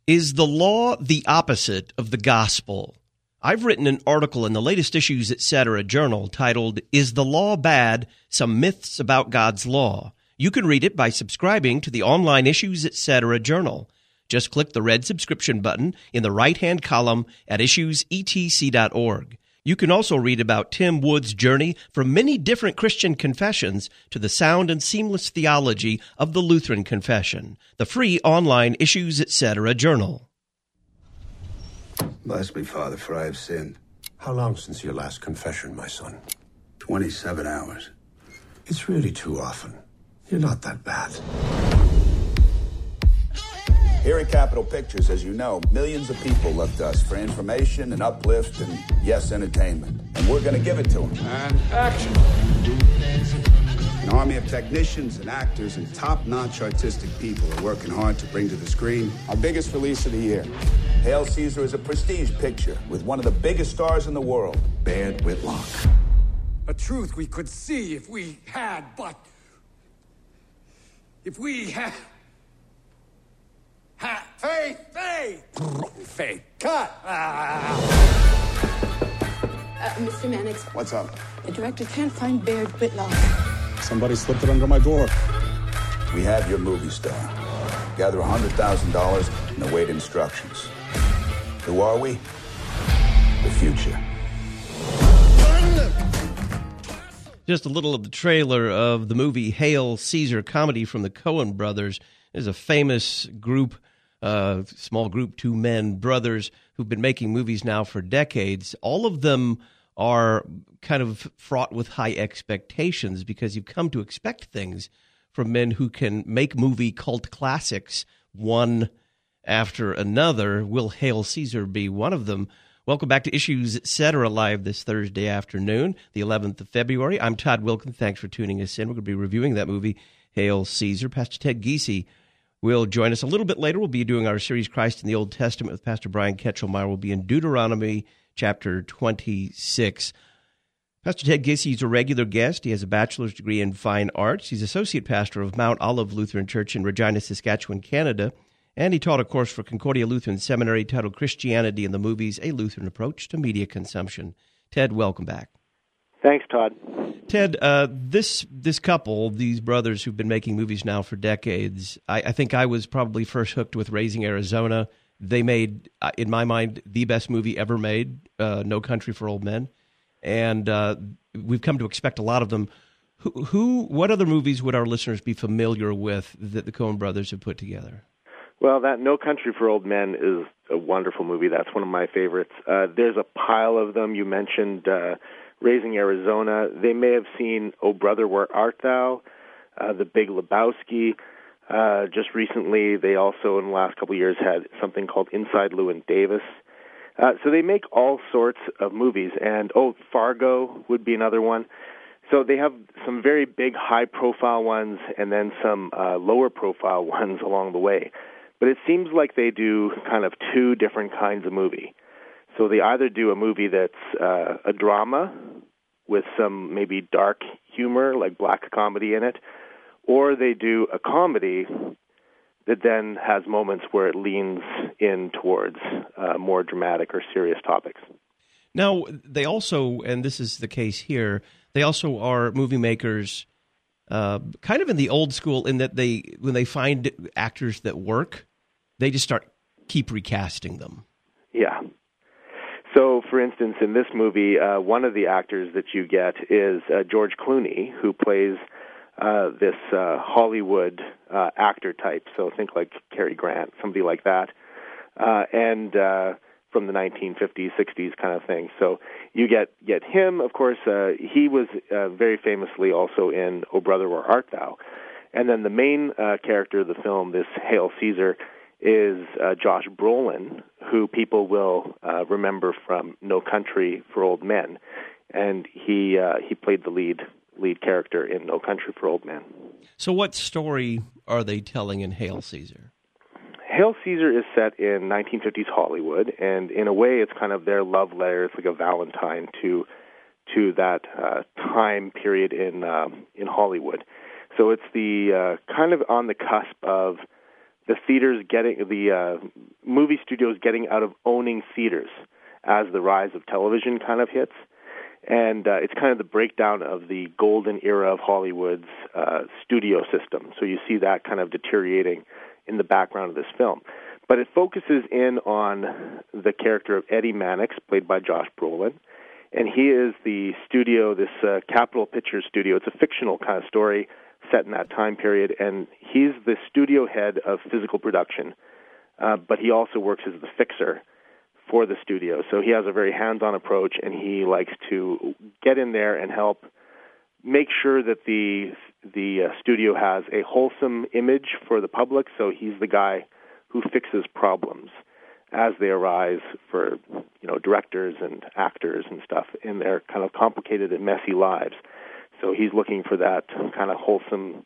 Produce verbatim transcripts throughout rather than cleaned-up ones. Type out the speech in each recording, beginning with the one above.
Is the law the opposite of the gospel? I've written an article in the latest Issues Etc. journal titled, Is the Law Bad? Some Myths About God's Law. You can read it by subscribing to the online Issues Etc. journal. Just click the red subscription button in the right-hand column at issues e t c dot org. You can also read about Tim Wood's journey from many different Christian confessions to the sound and seamless theology of the Lutheran Confession, the free online Issues Etc. journal. Bless me, Father, for I have sinned. How long since your last confession, my son? twenty-seven hours. It's really too often. You're not that bad. Here at Capitol Pictures, as you know, millions of people look to us for information and uplift and, yes, entertainment. And we're going to give it to them. And action. An army of technicians and actors and top-notch artistic people are working hard to bring to the screen our biggest release of the year. Hail Caesar is a prestige picture with one of the biggest stars in the world, Baird Whitlock. A truth we could see if we had, but... If we had... Ha, faith, faith! Faith, cut! Ah. Uh, Mister Mannix. What's up? The director can't find Baird Whitlock. Somebody slipped it under my door. We have your movie star. Gather one hundred thousand dollars and await instructions. Who are we? The future. Just a little of the trailer of the movie Hail Caesar, comedy from the Coen brothers. There's a famous group, uh, small group, two men, brothers, who've been making movies now for decades. All of them are kind of fraught with high expectations because you've come to expect things from men who can make movie cult classics one after another. Will Hail Caesar be one of them? Welcome back to Issues Etc. live this Thursday afternoon, the eleventh of February. I'm Todd Wilkin. Thanks for tuning us in. We're going to be reviewing that movie, Hail Caesar. Pastor Ted Giese will join us a little bit later. We'll be doing our series Christ in the Old Testament with Pastor Brian Ketchelmeyer. We'll be in Deuteronomy chapter twenty-six. Pastor Ted Giese is a regular guest. He has a bachelor's degree in fine arts. He's associate pastor of Mount Olive Lutheran Church in Regina, Saskatchewan, Canada. And he taught a course for Concordia Lutheran Seminary titled Christianity in the Movies, A Lutheran Approach to Media Consumption. Ted, welcome back. Thanks, Todd. Ted, uh, this this couple, these brothers who've been making movies now for decades, I, I think I was probably first hooked with Raising Arizona. They made, uh, in my mind, the best movie ever made, uh, No Country for Old Men. And uh, we've come to expect a lot of them. Who, who, what other movies would our listeners be familiar with that the Coen brothers have put together? Well, that No Country for Old Men is a wonderful movie. That's one of my favorites. Uh, there's a pile of them. You mentioned uh, Raising Arizona. They may have seen Oh Brother, Where Art Thou?, uh, The Big Lebowski. Uh, just recently, they also, in the last couple of years, had something called Inside Llewyn Davis. Uh, so they make all sorts of movies. And, oh, Fargo would be another one. So they have some very big, high-profile ones and then some uh, lower-profile ones along the way. But it seems like they do kind of two different kinds of movie. So they either do a movie that's uh, a drama with some maybe dark humor, like black comedy in it, or they do a comedy that then has moments where it leans in towards uh, more dramatic or serious topics. Now, they also, and this is the case here, they also are movie makers uh, kind of in the old school in that they, when they find actors that work, they just start keep recasting them. Yeah. So, for instance, in this movie, uh, one of the actors that you get is uh, George Clooney, who plays uh, this uh, Hollywood uh, actor type. So think like Cary Grant, somebody like that, uh, and uh, from the nineteen fifties, sixties kind of thing. So you get get him. Of course, uh, he was uh, very famously also in Oh Brother, Where Art Thou? And then the main uh, character of the film, this Hail Caesar, is uh, Josh Brolin, who people will uh, remember from No Country for Old Men, and he uh, he played the lead lead character in No Country for Old Men. So, what story are they telling in Hail Caesar? Hail Caesar is set in nineteen fifties Hollywood, and in a way, it's kind of their love letter. It's like a Valentine to to that uh, time period in um, in Hollywood. So it's the uh, kind of on the cusp of the theaters getting the uh, movie studios getting out of owning theaters as the rise of television kind of hits. And uh, it's kind of the breakdown of the golden era of Hollywood's uh, studio system. So you see that kind of deteriorating in the background of this film. But it focuses in on the character of Eddie Mannix, played by Josh Brolin. And he is the studio, this uh, Capitol Pictures studio. It's a fictional kind of story set in that time period. And he's the studio head of physical production, uh, but he also works as the fixer for the studio. So he has a very hands-on approach, and he likes to get in there and help make sure that the the uh, studio has a wholesome image for the public. So he's the guy who fixes problems as they arise for, you know, directors and actors and stuff in their kind of complicated and messy lives. So he's looking for that kind of wholesome,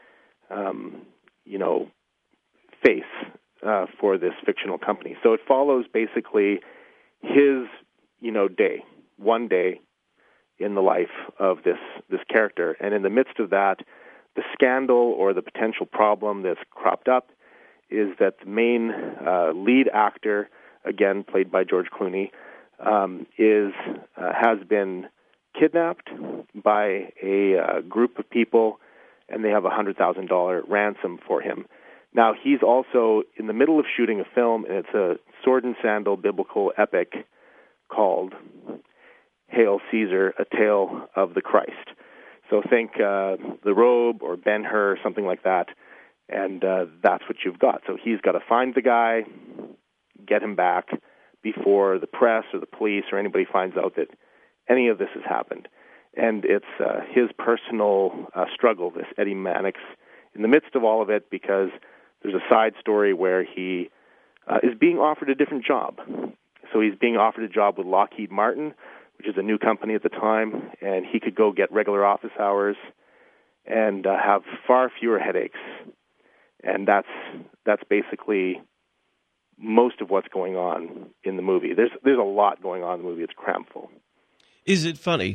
um, you know, face Uh, for this fictional company. So it follows basically his, you know, day, one day in the life of this this character. And in the midst of that, the scandal or the potential problem that's cropped up is that the main uh, lead actor, again played by George Clooney, um, is uh, has been kidnapped by a uh, group of people, and they have a one hundred thousand dollars ransom for him. Now, he's also in the middle of shooting a film, and it's a sword and sandal biblical epic called Hail Caesar, A Tale of the Christ. So think uh, The Robe or Ben-Hur, something like that, and uh, that's what you've got. So he's got to find the guy, get him back before the press or the police or anybody finds out that any of this has happened. And it's uh, his personal uh, struggle, this Eddie Mannix, in the midst of all of it, because there's a side story where he uh, is being offered a different job. So he's being offered a job with Lockheed Martin, which is a new company at the time, and he could go get regular office hours and uh, have far fewer headaches. And that's that's basically most of what's going on in the movie. There's there's a lot going on in the movie. It's cramful. Is it funny?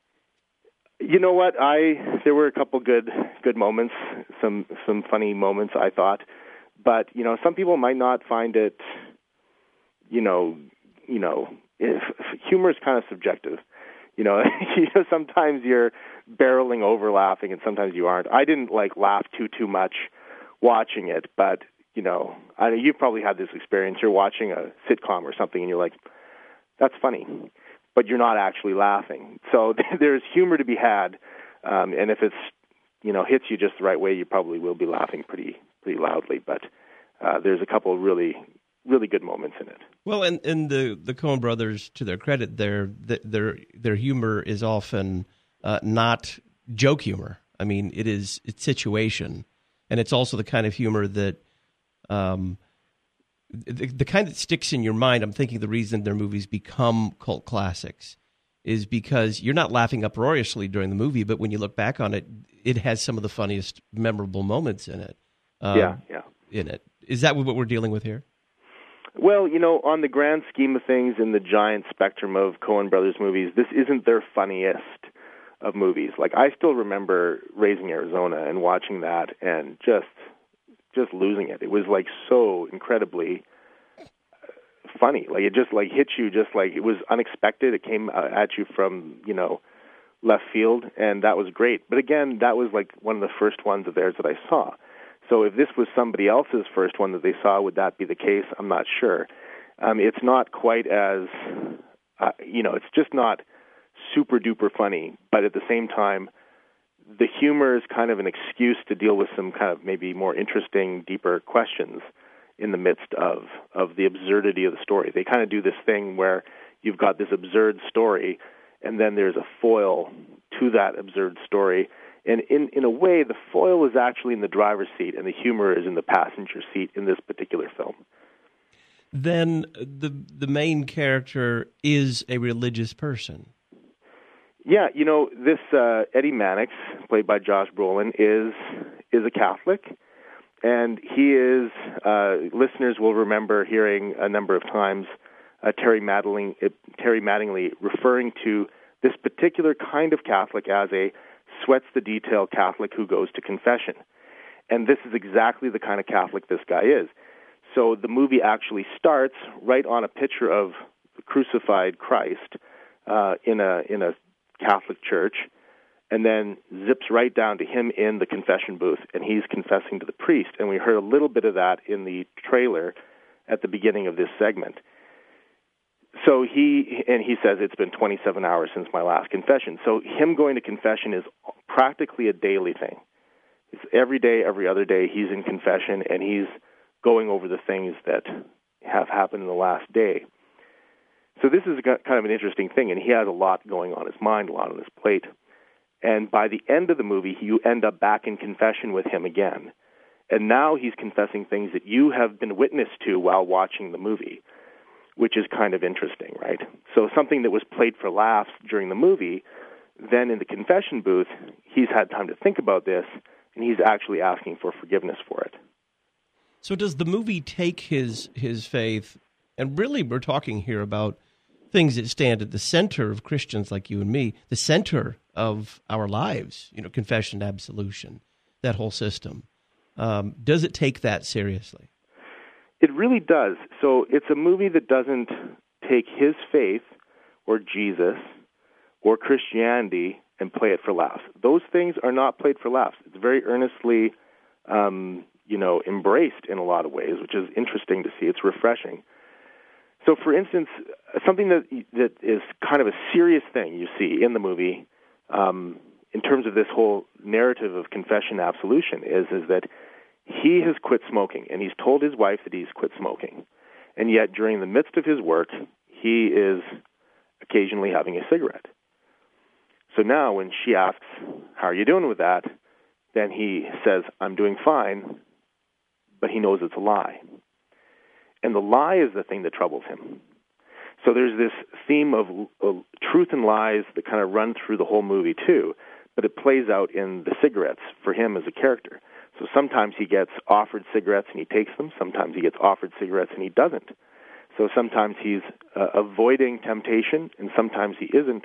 You know what? I there were a couple good good moments, some some funny moments, I thought. But, you know, some people might not find it, you know, you know, if, humor is kind of subjective. You know, you know, sometimes you're barreling over laughing and sometimes you aren't. I didn't like laugh too too much watching it, but, you know, I you've probably had this experience. You're watching a sitcom or something and you're like, that's funny, but you're not actually laughing. So there's humor to be had, um, and if it's, you know, hits you just the right way, you probably will be laughing pretty pretty loudly. But uh, there's a couple of really, really good moments in it. Well, and, and the, the Coen brothers, to their credit, their their their humor is often uh, not joke humor. I mean, it is it's situation, and it's also the kind of humor that um, the, the kind that sticks in your mind. I'm thinking the reason their movies become cult classics is because you're not laughing uproariously during the movie, but when you look back on it, it has some of the funniest, memorable moments in it. Um, yeah, yeah. In it. Is that what we're dealing with here? Well, you know, on the grand scheme of things, in the giant spectrum of Coen Brothers movies, this isn't their funniest of movies. Like, I still remember Raising Arizona and watching that and just just losing it. It was, like, so incredibly funny. Like, it just, like, hit you just like, it was unexpected. It came uh, at you from, you know, left field, and that was great. But again, that was, like, one of the first ones of theirs that I saw. So if this was somebody else's first one that they saw, would that be the case? I'm not sure. Um, it's not quite as, uh, you know, it's just not super-duper funny. But at the same time, the humor is kind of an excuse to deal with some kind of maybe more interesting, deeper questions in the midst of, of the absurdity of the story. They kind of do this thing where you've got this absurd story, and then there's a foil to that absurd story. And in, in a way, the foil is actually in the driver's seat, and the humor is in the passenger seat in this particular film. Then the the main character is a religious person. Yeah, you know, this uh, Eddie Mannix, played by Josh Brolin, is is a Catholic, and he is. Uh, listeners will remember hearing a number of times uh, Terry Mattingly, uh, Terry Mattingly referring to this particular kind of Catholic as a sweats the detail Catholic who goes to confession. And this is exactly the kind of Catholic this guy is. So the movie actually starts right on a picture of the crucified Christ uh, in a in a Catholic church, and then zips right down to him in the confession booth, and he's confessing to the priest. And we heard a little bit of that in the trailer at the beginning of this segment. So he, and he says, it's been twenty-seven hours since my last confession. So him going to confession is practically a daily thing. It's every day, every other day, he's in confession, and he's going over the things that have happened in the last day. So this is kind of an interesting thing, and he has a lot going on his mind, a lot on his plate. And by the end of the movie, you end up back in confession with him again. And now he's confessing things that you have been witness to while watching the movie, which is kind of interesting, right? So something that was played for laughs during the movie, then in the confession booth, he's had time to think about this, and he's actually asking for forgiveness for it. So does the movie take his his faith, and really we're talking here about things that stand at the center of Christians like you and me, the center of our lives, you know, confession, absolution, that whole system. Um, does it take that seriously? It really does. So it's a movie that doesn't take his faith or Jesus or Christianity and play it for laughs. Those things are not played for laughs. It's very earnestly, um, you know, embraced in a lot of ways, which is interesting to see. It's refreshing. So, for instance, something that that is kind of a serious thing you see in the movie, um, in terms of this whole narrative of confession absolution, is is that he has quit smoking, and he's told his wife that he's quit smoking, and yet during the midst of his work, he is occasionally having a cigarette. So now, when she asks, "How are you doing with that?" then he says, "I'm doing fine," but he knows it's a lie. And the lie is the thing that troubles him. So there's this theme of, of truth and lies that kind of run through the whole movie too, but it plays out in the cigarettes for him as a character. So sometimes he gets offered cigarettes and he takes them. Sometimes he gets offered cigarettes and he doesn't. So sometimes he's uh, avoiding temptation and sometimes he isn't.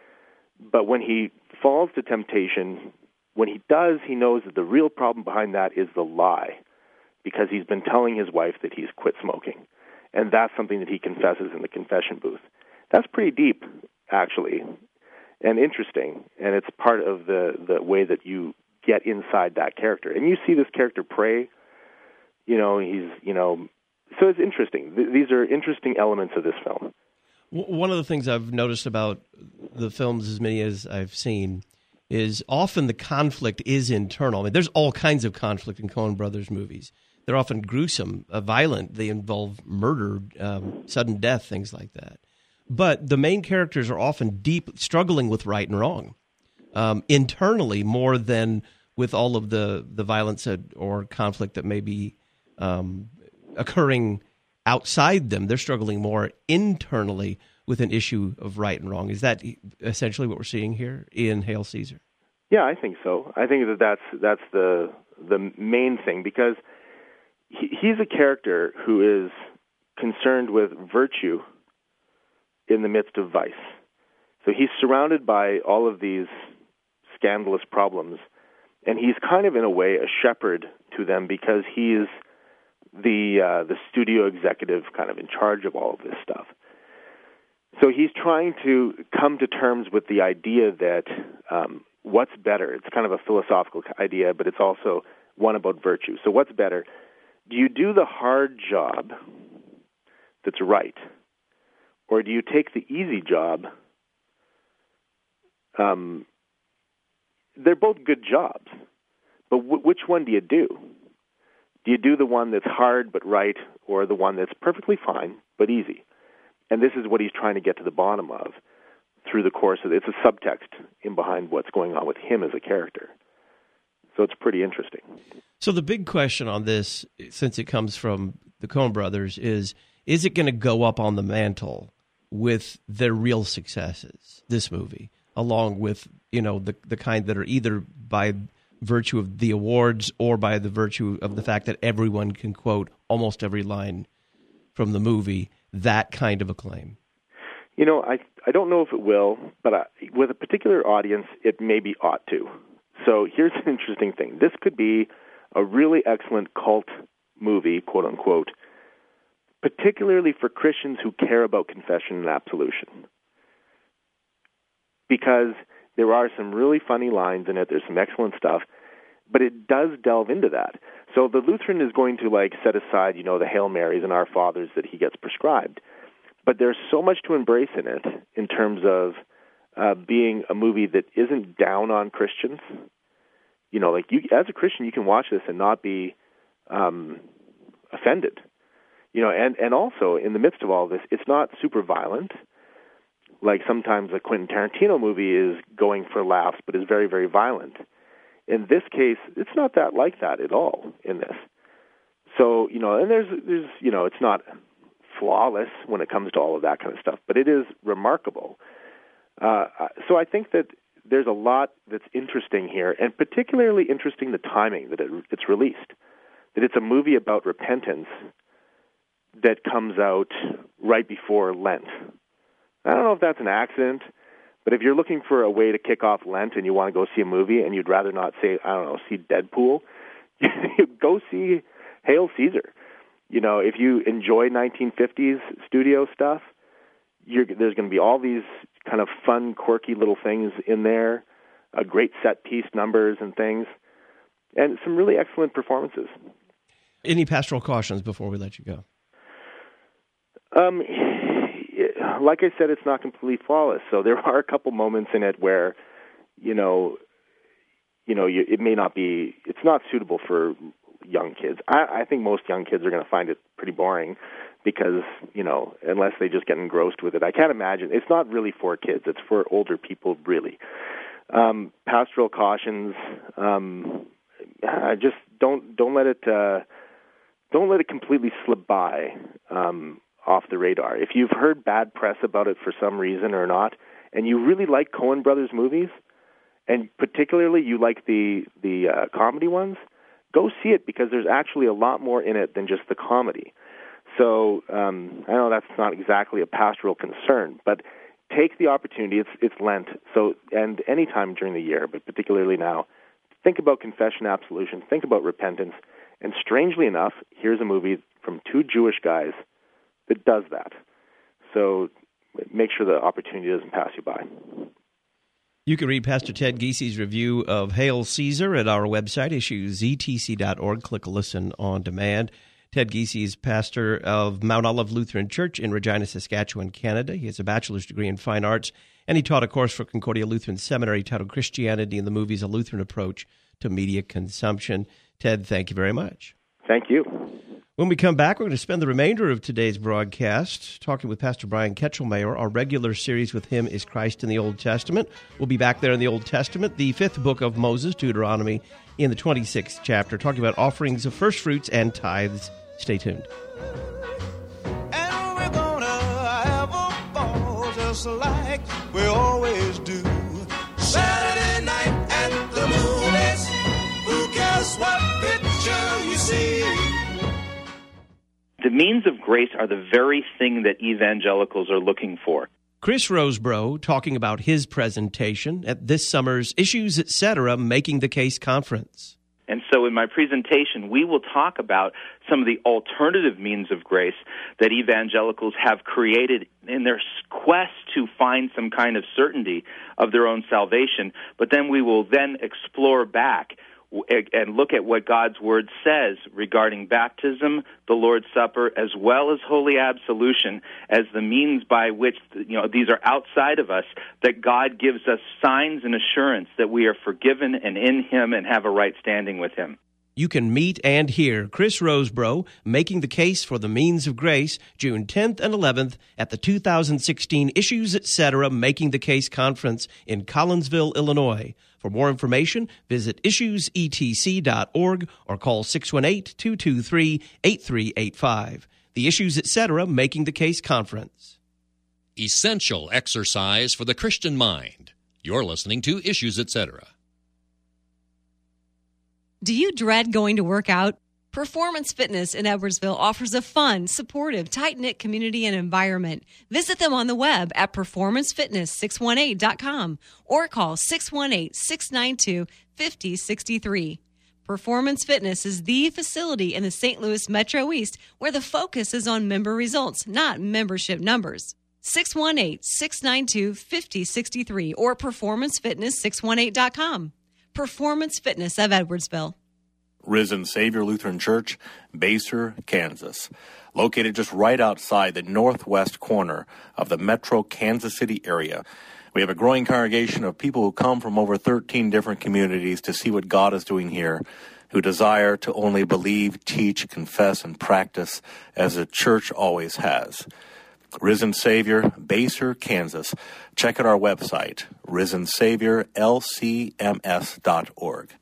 But when he falls to temptation, when he does, he knows that the real problem behind that is the lie, because he's been telling his wife that he's quit smoking. And that's something that he confesses in the confession booth. That's pretty deep, actually, and interesting. And it's part of the, the way that you get inside that character. And you see this character pray. You know, he's, you know, so it's interesting. Th- these are interesting elements of this film. One of the things I've noticed about the films, as many as I've seen, is often the conflict is internal. I mean, there's all kinds of conflict in Coen Brothers movies. They're often gruesome, uh, violent. They involve murder, um, sudden death, things like that. But the main characters are often deep, struggling with right and wrong, um, internally more than with all of the, the violence or conflict that may be um, occurring outside them. They're struggling more internally with an issue of right and wrong. Is that essentially what we're seeing here in Hail Caesar? Yeah, I think so. I think that that's, that's the, the main thing, because he's a character who is concerned with virtue in the midst of vice. So he's surrounded by all of these scandalous problems, and he's kind of, in a way, a shepherd to them, because he's the uh, the studio executive kind of in charge of all of this stuff. So he's trying to come to terms with the idea that um, what's better? It's kind of a philosophical idea, but it's also one about virtue. So what's better? Do you do the hard job that's right, or do you take the easy job? Um, they're both good jobs, but w- which one do you do? Do you do the one that's hard but right, or the one that's perfectly fine but easy? And this is what he's trying to get to the bottom of through the course of it. It's a subtext in behind what's going on with him as a character. So it's pretty interesting. So the big question on this, since it comes from the Coen Brothers, is, is it going to go up on the mantle with their real successes, this movie, along with, you know, the the kind that are either by virtue of the awards or by the virtue of the fact that everyone can quote almost every line from the movie, that kind of acclaim? You know, I I don't know if it will, but I, with a particular audience, it maybe ought to. So here's an interesting thing. This could be a really excellent cult movie, quote unquote, particularly for Christians who care about confession and absolution. Because there are some really funny lines in it, there's some excellent stuff, but it does delve into that. So the Lutheran is going to like set aside, you know, the Hail Marys and Our Fathers that he gets prescribed. But there's so much to embrace in it in terms of uh, being a movie that isn't down on Christians. You know, like you, as a Christian, you can watch this and not be um, offended. You know, and, and also in the midst of all this, it's not super violent. Like sometimes a Quentin Tarantino movie is going for laughs, but is very, very violent. In this case, it's not that like that at all in this. So, you know, and there's, there's, you know, it's not flawless when it comes to all of that kind of stuff, but it is remarkable. Uh, so I think that there's a lot that's interesting here, and particularly interesting the timing that it, it's released. That it's a movie about repentance that comes out right before Lent. I don't know if that's an accident, but if you're looking for a way to kick off Lent and you want to go see a movie and you'd rather not say, I don't know, see Deadpool, go see Hail Caesar. You know, if you enjoy nineteen fifties studio stuff, you're, there's going to be all these kind of fun, quirky little things in there, a great set piece numbers and things, and some really excellent performances. Any pastoral cautions before we let you go? Um, like I said, it's not completely flawless. So there are a couple moments in it where, you know, you know, you, it may not be, it's not suitable for young kids. I, I think most young kids are going to find it pretty boring because, you know, unless they just get engrossed with it. I can't imagine. It's not really for kids. It's for older people, really. Um, pastoral cautions, um, just don't don't let it uh, don't let it completely slip by. Um, off the radar. If you've heard bad press about it for some reason or not, and you really like Coen Brothers movies, and particularly you like the the uh, comedy ones, go see it because there's actually a lot more in it than just the comedy. So um, I know that's not exactly a pastoral concern, but take the opportunity. It's it's Lent, so and any time during the year, but particularly now, think about confession, absolution, think about repentance, and strangely enough, here's a movie from two Jewish guys that does that. So make sure the opportunity doesn't pass you by. You can read Pastor Ted Giesi's review of Hail Caesar at our website, issues e t c dot org. Click Listen on Demand. Ted Giesi is pastor of Mount Olive Lutheran Church in Regina, Saskatchewan, Canada. He has a bachelor's degree in fine arts, and he taught a course for Concordia Lutheran Seminary titled Christianity in the Movies, a Lutheran Approach to Media Consumption. Ted, thank you very much. Thank you. When we come back, we're going to spend the remainder of today's broadcast talking with Pastor Brian Ketchelmayer. Our regular series with him is Christ in the Old Testament. We'll be back there in the Old Testament, the fifth book of Moses, Deuteronomy, in the twenty-sixth chapter, talking about offerings of first fruits and tithes. Stay tuned. And we're going to have a ball just like we always do. Saturday night at the movies. Who cares what picture you see? The means of grace are the very thing that evangelicals are looking for. Chris Rosebrough talking about his presentation at this summer's Issues Etc. Making the Case Conference. And so in my presentation, we will talk about some of the alternative means of grace that evangelicals have created in their quest to find some kind of certainty of their own salvation. But then we will then explore back and look at what God's Word says regarding baptism, the Lord's Supper, as well as holy absolution as the means by which, you know, these are outside of us, that God gives us signs and assurance that we are forgiven and in Him and have a right standing with Him. You can meet and hear Chris Rosebrough making the case for the means of grace June tenth and eleventh at the two thousand sixteen Issues Etc. Making the Case Conference in Collinsville, Illinois. For more information, visit issues e t c dot org or call six one eight, two two three, eight three eight five. The Issues Etc. Making the Case Conference. Essential exercise for the Christian mind. You're listening to Issues Etc. Do you dread going to work out? Performance Fitness in Edwardsville offers a fun, supportive, tight-knit community and environment. Visit them on the web at performance fitness six one eight dot com or call six one eight, six nine two, five oh six three. Performance Fitness is the facility in the Saint Louis Metro East where the focus is on member results, not membership numbers. six one eight, six nine two, five zero six three or performance fitness six one eight dot com. Performance Fitness of Edwardsville. Risen Savior Lutheran Church, Basehor, Kansas. Located just right outside the northwest corner of the metro Kansas City area. We have a growing congregation of people who come from over thirteen different communities to see what God is doing here, who desire to only believe, teach, confess, and practice as the church always has. Risen Savior, Basehor, Kansas. Check out our website, risen savior l c m s dot org.